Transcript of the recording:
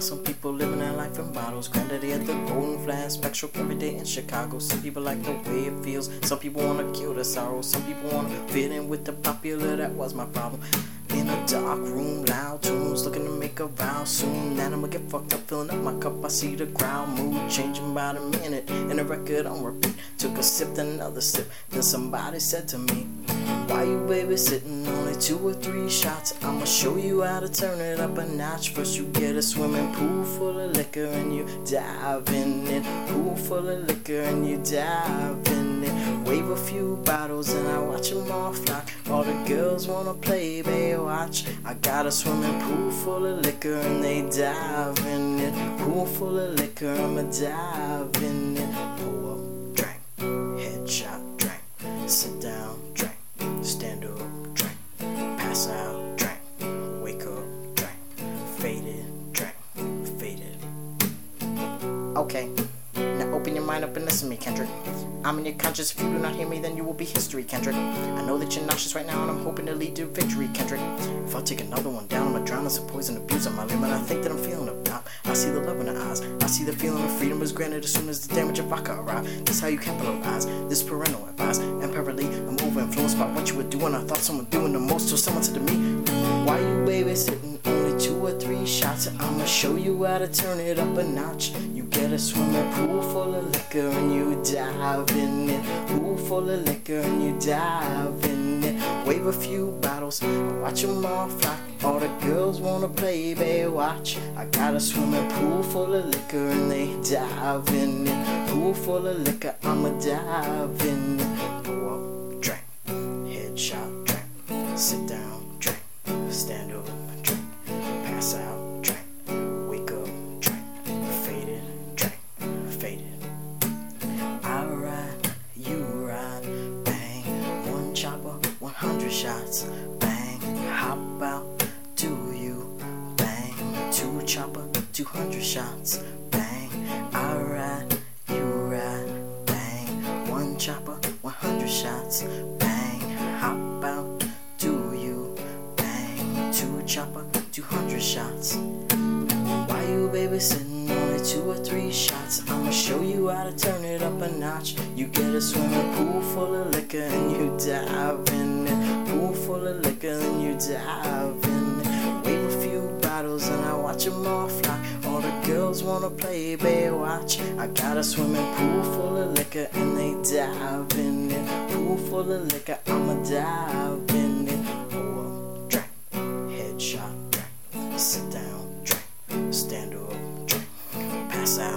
some people living their life in bottles. Granddaddy at the Golden Flash, Spectral every day in Chicago. Some people like the way it feels, some people wanna kill the sorrow, some people wanna fit in with the popular. That was my problem. In a dark room, loud tunes, looking to make a vow soon. That I'ma get fucked up, filling up my cup. I see the crowd mood changing by the minute, and the record on repeat. Took a sip, then another sip. Then somebody said to me, why you babysitting? Only 2 or 3 shots. I'ma show you how to turn it up a notch. First you get a swimming pool full of liquor and you dive in it. Pool full of liquor and you dive in it. Wave a few bottles and I watch them all fly. All the girls wanna play Baywatch. I got a swimming pool full of liquor and they dive in it. Pool full of liquor, I'ma dive in it. Pull up, drink, headshot, drink, sit down, drink, stand up, drink, pass out, drink, wake up, drink, faded, drink, faded. Okay, now open your mind up and listen to me, Kendrick. I'm in your conscience. If you do not hear me, then you will be history, Kendrick. I know that you're nauseous right now, and I'm hoping to lead to victory, Kendrick. If I take another one down, I'ma drown in some poison abuse on my limb, and I think that I'm feeling it now. I see the love in her eyes. I see the feeling of freedom is granted as soon as the damage of vodka arrives. This how you capitalize. This parental advice. And apparently, I'm over-influenced by what you were doing. I thought someone doing the most, till someone said to me, why you babysitting? Only 2 or 3 shots. I'ma show you how to turn it up a notch. You get a swimming pool full of liquor and you dive in it. Pool full of liquor and you dive in it. Wave a few bottles, watch them all fly. All the girls wanna play Baywatch. I got a swimming pool full of liquor and they dive in it. Pool full of liquor, I'ma dive in it. Pour up, drink, headshot, drink, sit down, drink, stand up, drink, pass out, drink, wake up, drink, faded, drink, faded. I ride, you ride, bang, 1 chopper, 100 shots, bang, hop out, do you, bang, 2 chopper, 200 shots, bang, I ride, you ride, bang, 1 chopper, 100 shots, bang, hop out, do you, bang, 2 chopper, 200 shots. Why you babysitting? Only 2 or 3 shots. I'ma show you how to turn it up a notch. You get a swimming pool full of liquor and you dive in it. Pool full of liquor and you dive in it. Wave a few bottles and I watch them all fly. All the girls wanna play Baywatch. I got a swimming pool full of liquor and they dive in it. Pool full of liquor, I'ma dive in it. Pour up, drink, headshot, drink, sit down, drink, stand up, drink, pass out.